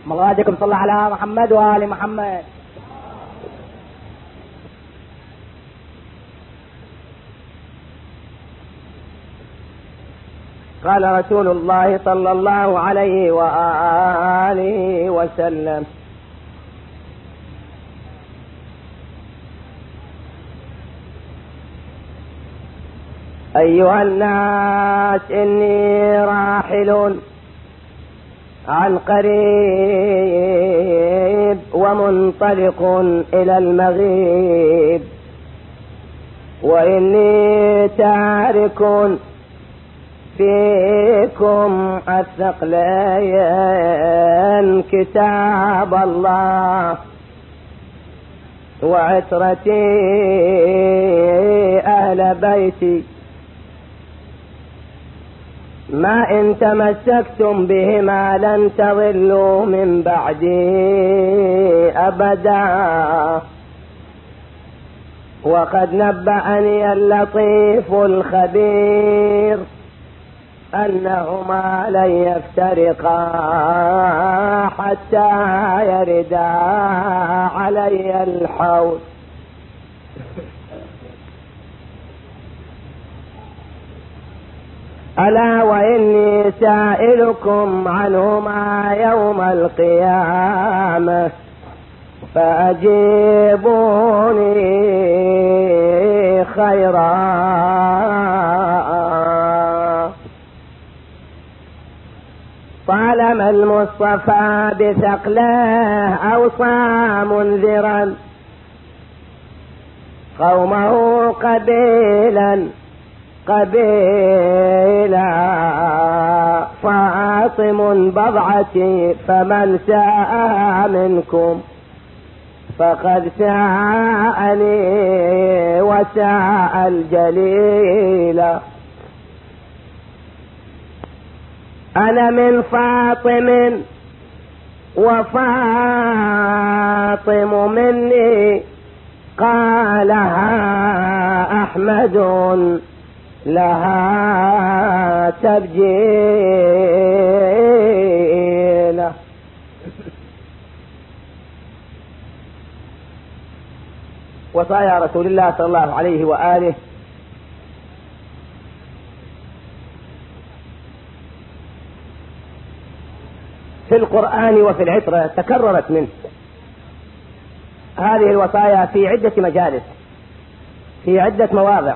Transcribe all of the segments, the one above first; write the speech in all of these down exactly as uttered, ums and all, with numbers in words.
مرادكم صلى على محمد وآل محمد. قال رسول الله صلى الله عليه وآله وسلم: أيها الناس إني راحل عن قريب ومنطلق إلى المغيب، وإني تارك فيكم الثقلين كتاب الله وعترتي أهل بيتي، ما إن تمسكتم بهما لن تضلوا من بعدي أبدا. وقد نبأني اللطيف الخبير أنهما لن يفترقا حتى يردا علي الحوض. ألا وإني سائلكم عنهما يوم القيامة فأجيبوني خيرا. طالما المصطفى بثقله أوصى منذرا قومه قبيلا قبيلا، فاطم بضعتي فمن ساءها منكم فقد ساءني وساء الجليل. أنا من فاطم وفاطم مني، قالها أحمد لها تبجيل. وصايا رسول الله صلى الله عليه وآله في القرآن وفي العترة تكررت منه هذه الوصايا في عدة مجالس في عدة مواضع.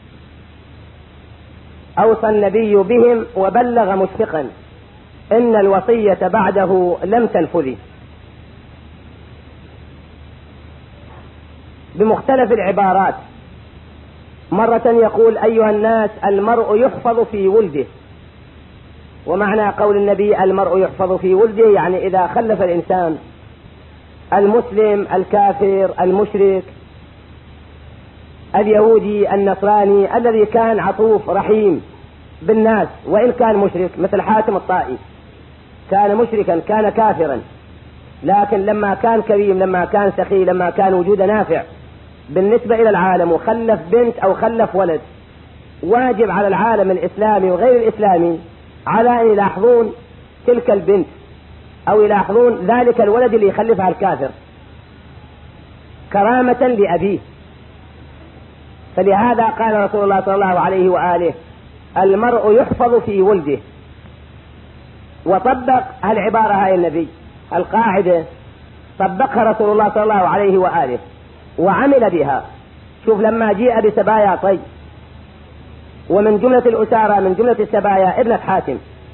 أوصى النبي بهم وبلغ مشفقا إن الوصية بعده لم تنفذ بمختلف العبارات. مرة يقول: أيها الناس المرء يحفظ في ولده. ومعنى قول النبي المرء يحفظ في ولده يعني إذا خلف الإنسان المسلم الكافر المشرك اليهودي النصراني الذي كان عطوف رحيم بالناس وإن كان مشرك، مثل حاتم الطائي كان مشركا كان كافرا، لكن لما كان كريم لما كان سخي لما كان وجود نافع بالنسبة إلى العالم وخلف بنت أو خلف ولد، واجب على العالم الإسلامي وغير الإسلامي على أن يلاحظون تلك البنت أو يلاحظون ذلك الولد اللي يخلفها الكافر كرامة لأبيه. فلهذا قال رسول الله صلى الله عليه وآله: المرء يحفظ في ولده. وطبق هالعبارة هاي النبي، القاعدة طبقها رسول الله صلى الله عليه وآله وعمل بها. شوف لما جيء بسبايا طي، ومن جملة الأسارة من جملة السبايا ابنة حاتم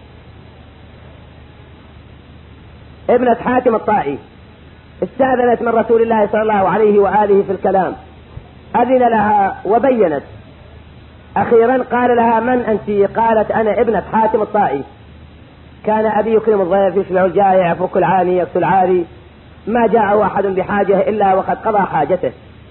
ابنة حاتم الطائي، استأذنت من رسول الله صلى الله عليه وآله في الكلام، أذن لها وبينت. أخيرا قال لها: من أنت؟ قالت: أنا ابنة حاتم الطائي، كان أبي يكرم الضيف يشبع الجائع يفك العاني يكسو العاري، ما جاءه أحد بحاجة إلا وقد قضى حاجته.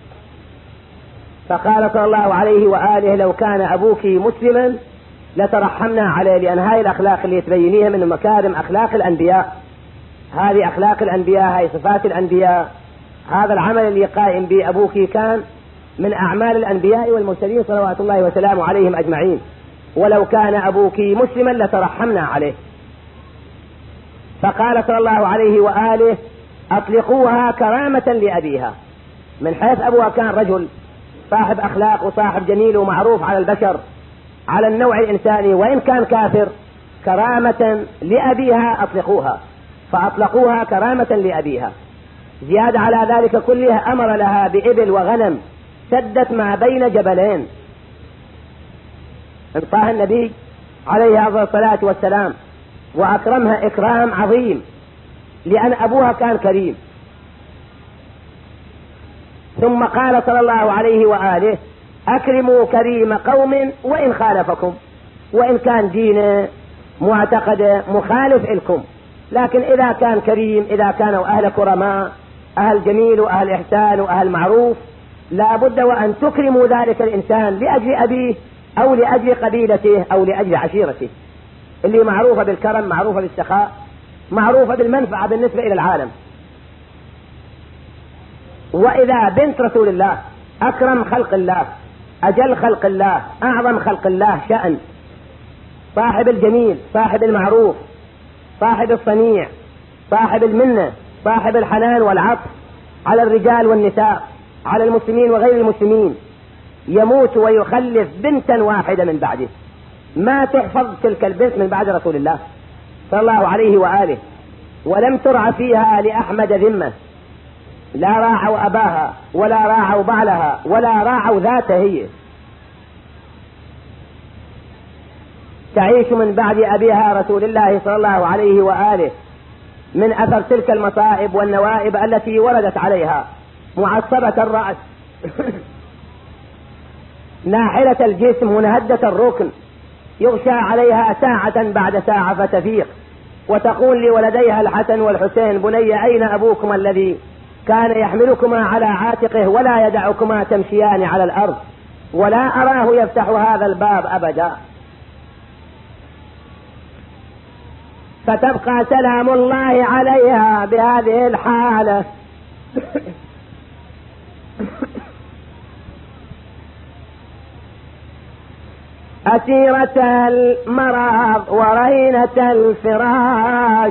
فقال صلى الله عليه وآله: لو كان أبوك مسلما لترحمنا عليه، لأن هاي الأخلاق اللي تبينيها من مكارم أخلاق الأنبياء، هذه أخلاق الأنبياء، هاي صفات الأنبياء، هذا العمل اللي قائم به أبوك كان من أعمال الأنبياء والمرسلين صلوات الله وسلامه عليهم أجمعين، ولو كان أبوك مسلما لترحمنا عليه. فقال صلى الله عليه وآله أطلقوها كرامة لأبيها، من حيث أبوها كان رجل صاحب أخلاق وصاحب جميل ومعروف على البشر على النوع الإنساني، وإن كان كافر كرامة لأبيها أطلقوها، فأطلقوها كرامة لأبيها. زيادة على ذلك كله أمر لها بإبل وغنم سدت ما بين جبلين، انطاها النبي عليه أفضل الصلاة والسلام وأكرمها إكرام عظيم لأن أبوها كان كريم. ثم قال صلى الله عليه وآله أكرموا كريم قوم وإن خالفكم، وإن كان دينه معتقد مخالف لكم، لكن إذا كان كريم، إذا كانوا أهل كرماء أهل جميل وأهل إحسان وأهل معروف، لا بد وأن تكرموا ذلك الإنسان لأجل أبيه أو لأجل قبيلته أو لأجل عشيرته، اللي معروفة بالكرم، معروفة بالسخاء، معروفة بالمنفعة بالنسبة إلى العالم. وإذا بنت رسول الله أكرم خلق الله، أجل خلق الله، أعظم خلق الله شأن، صاحب الجميل، صاحب المعروف، صاحب الصنيع، صاحب المنة، صاحب الحنان والعطف على الرجال والنساء، على المسلمين وغير المسلمين، يموت ويخلف بنتا واحدة من بعده، ما تحفظ تلك البنت من بعد رسول الله صلى الله عليه وآله، ولم ترع فيها لأحمد ذمة، لا راعوا أباها ولا راعوا بعلها ولا راعوا ذاته هي، تعيش من بعد أبيها رسول الله صلى الله عليه وآله من أثر تلك المصائب والنوائب التي وردت عليها، معصبة الرأس ناحلة الجسم منهدة الركن، يغشى عليها ساعة بعد ساعة فتفيق، وتقول لولديها الحسن والحسين بني أين أبوكما الذي كان يحملكما على عاتقه ولا يدعكما تمشيان على الأرض، ولا أراه يفتح هذا الباب أبدا. فتبقى سلام الله عليها بهذه الحالة أسيرة المرض ورهينة الفراش،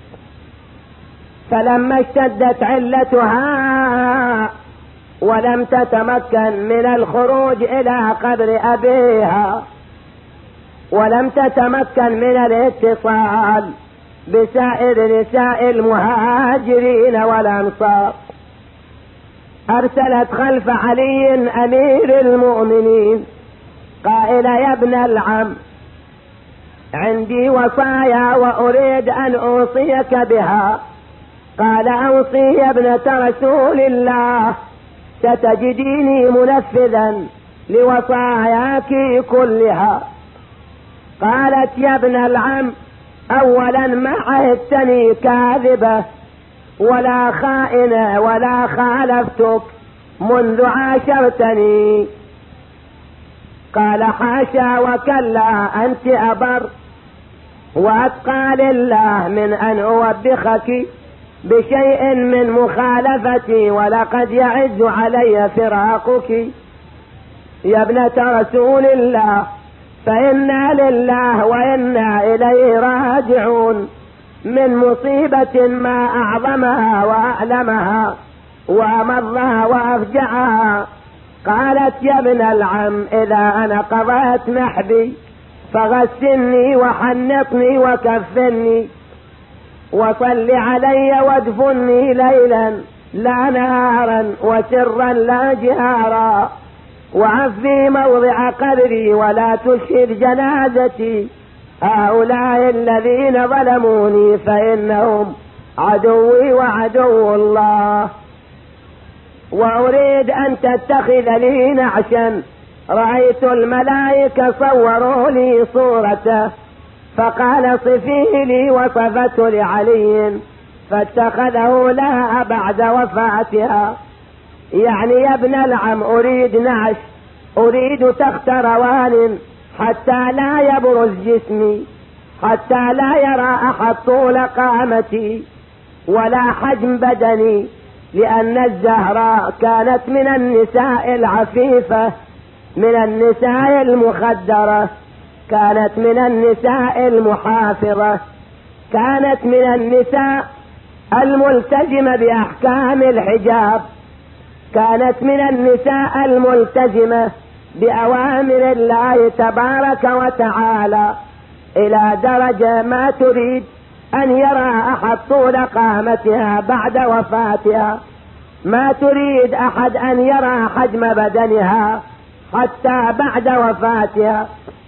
فلما اشتدت علتها ولم تتمكن من الخروج إلى قبر أبيها، ولم تتمكن من الاتصال بسائر نساء المهاجرين والأنصار، أرسلت خلف علي أمير المؤمنين قائل يا ابن العم عندي وصايا وأريد أن أوصيك بها. قال أوصي يا ابنة رسول الله، ستجديني منفذا لوصاياك كلها. قالت يا ابن العم أولا ما عهدتني كاذبة ولا خائنة ولا خالفتك منذ عاشرتني. قال حاشا وكلا، أنت أبر وأتقى لله من أن أوبخك بشيء من مخالفتي، ولقد يعز علي فراقك يا ابنة رسول الله، فإنا لله وإنا إليه راجعون، من مصيبة ما أعظمها وأعلمها وأمضها وأفجعها. قالت يا ابن العم إذا أنا قضيت نحبي فغسلني وحنطني وكفني وصل علي وادفني ليلا لا نهارا وسرا لا جهارا، وعفي موضع قبري ولا تشهد جنازتي هؤلاء الذين ظلموني فإنهم عدوي وعدو الله، وأريد أن تتخذ لي نعشا رأيت الملائكة صوروا لي صورته، فقال صفيه لي وصفته لعلي فاتخذه لها بعد وفاتها. يعني يا ابن العم أريد نعش، أريد تخت روان حتى لا يبرز جسمي، حتى لا يرى أحد طول قامتي ولا حجم بدني، لأن الزهراء كانت من النساء العفيفة، من النساء المخدرة، كانت من النساء المحافظة، كانت من النساء الملتزمة بأحكام الحجاب، كانت من النساء الملتزمة بأوامر الله تبارك وتعالى، إلى درجة ما تريد أن يرى أحد طول قامتها بعد وفاتها، ما تريد أحد أن يرى حجم بدنها حتى بعد وفاتها.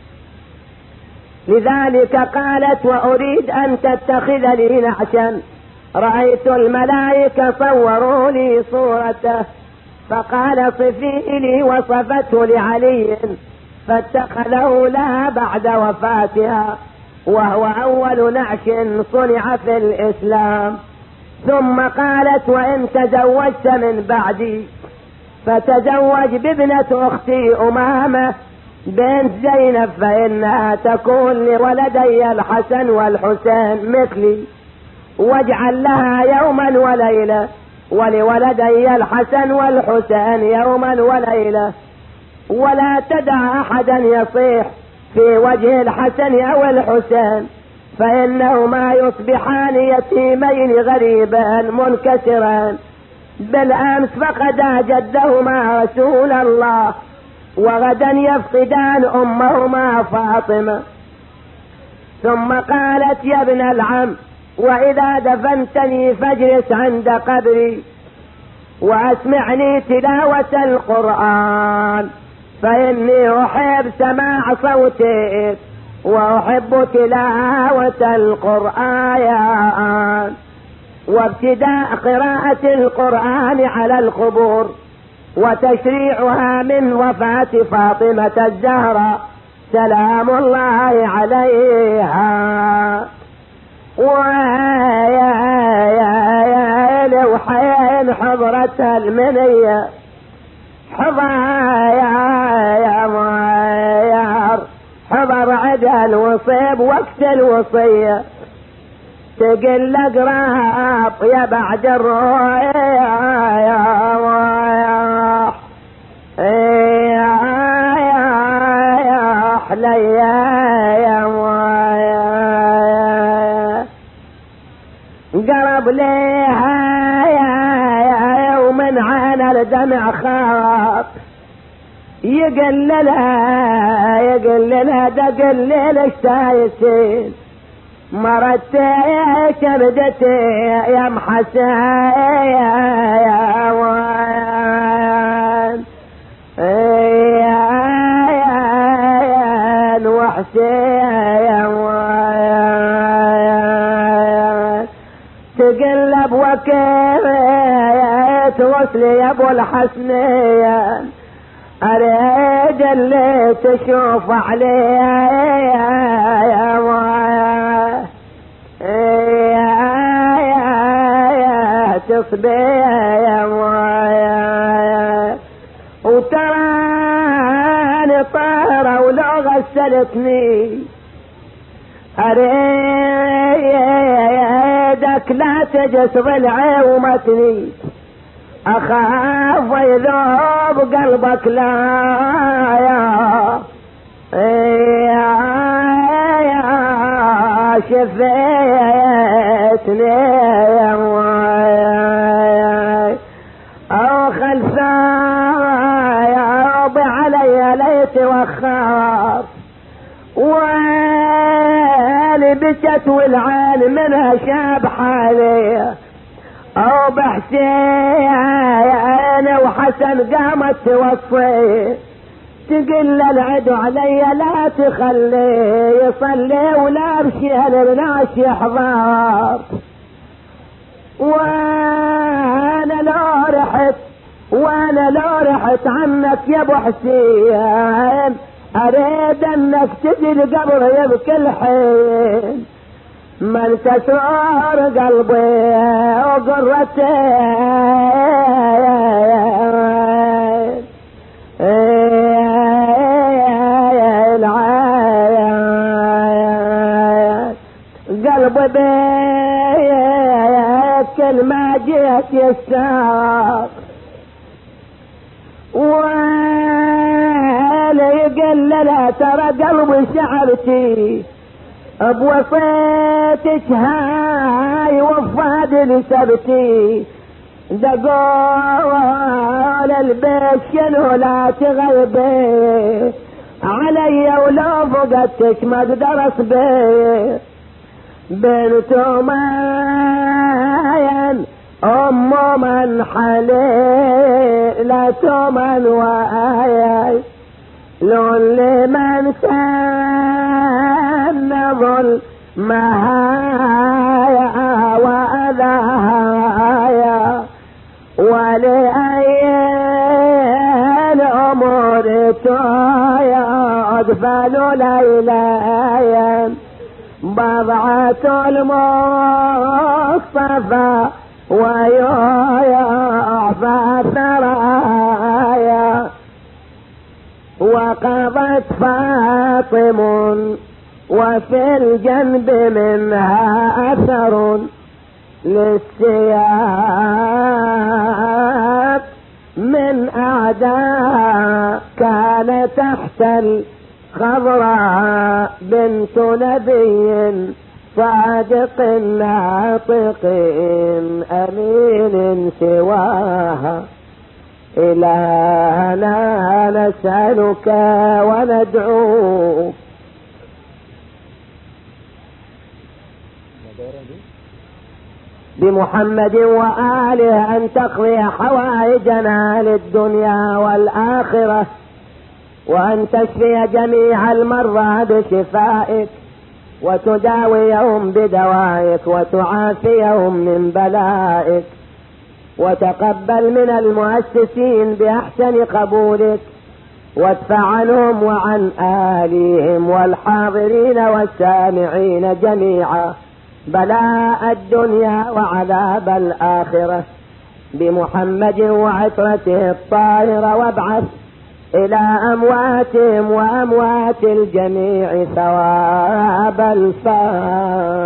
لذلك قالت: وأريد أن تتخذ لي نعشا، رأيت الملائكة صوروا لي صورته، فقال: صفي لي، وصفته لعلي فاتخذه لها بعد وفاتها، وهو أول نعش صنع في الإسلام. ثم قالت: وإن تزوجت من بعدي فتزوج بابنة أختي أمامة بنت زينب، فإنها تكون لولدي الحسن والحسين مثلي، واجعل لها يوما وليلة، ولولدي الحسن والحسين يوما وليلة، ولا تدع أحدا يصيح في وجه الحسن أو الحسين، فإنهما يصبحان يتيمين غريبان منكسران. بالأمس فقدا جدهما رسول الله، وغدا يفقدان أمهما فاطمة. ثم قالت: يا ابن العم، وإذا دفنتني فاجلس عند قبري وأسمعني تلاوة القرآن، فإني أحب سماع صوتك وأحب تلاوة القرآن، وابتداء قراءة القرآن على القبور، وتشريعها من وفاة فاطمة الزهراء سلام الله عليها. ويا لو حين حضرتها المنية حضايا معيار، حضر عدا الوصيب وقت الوصية، تقل اقراها يا بعد الرؤيا يا وياح يا حليا يا وياح. قرب ليها يا ومن عين الدمع خاط، يقللها يقللها دقلل اشتايسين، مرت يا كبدتي يا محسن يا وين يا وحسين يا وين، تقلب وكيف توصلي يا ابو الحسنين، اريد اللي تشوف عليه يا وين يا تصبي يا ويا. وتراني طارة ولو غسلتني، اريدك لا تجس ضلعي ومتني، اخاف يذوب قلبك لا يا يا شفيتني يا وياي، او خلفاي علي ليت وخاف، والي بكت والعين منها شاب حالي، او بحسين وحسن قامت توصي، تقل العدو علي لا تخلي يصلي ولا بشي الناس يحضر، وانا لو رحت وانا لو رحت عنك يا ابو حسين، اريد انك تجي القبر يبكي الحين، من تسعر قلبي وقرتي قلبي بيك كل ما جيت يسار، ولا يقل لا ترى قلبي شعرتي بوصيتك هاي وفاد سبتي دقول البيت شنو لا تغيبي علي ولو فقدتك ما اقدر اصبر بنت ماين ام من حليلة من وآي لولي من سن ظلمها وأذاها ولأي الأمور تدفل ليلايا بضعة المصطفى ويعفى ثرايا وقضت فاطم وفي الجنب منها أثر للسياق من أعداء كان تحت الخضراء بنت نبي صادق ناطق أمين سواها إلهنا نسألك وندعوك بمحمد وآله أن تقضي حوائجنا للدنيا والآخرة وأن تشفي جميع المرضى بشفائك وتداويهم بدوائك وتعافيهم من بلائك وتقبل من المؤسسين بأحسن قبولك وادفع عنهم وعن آلهم والحاضرين والسامعين جميعا بلاء الدنيا وعذاب الآخرة بمحمد وعترته الطاهرة وابعث إلى أمواتهم وأموات الجميع ثواب الفاتحة.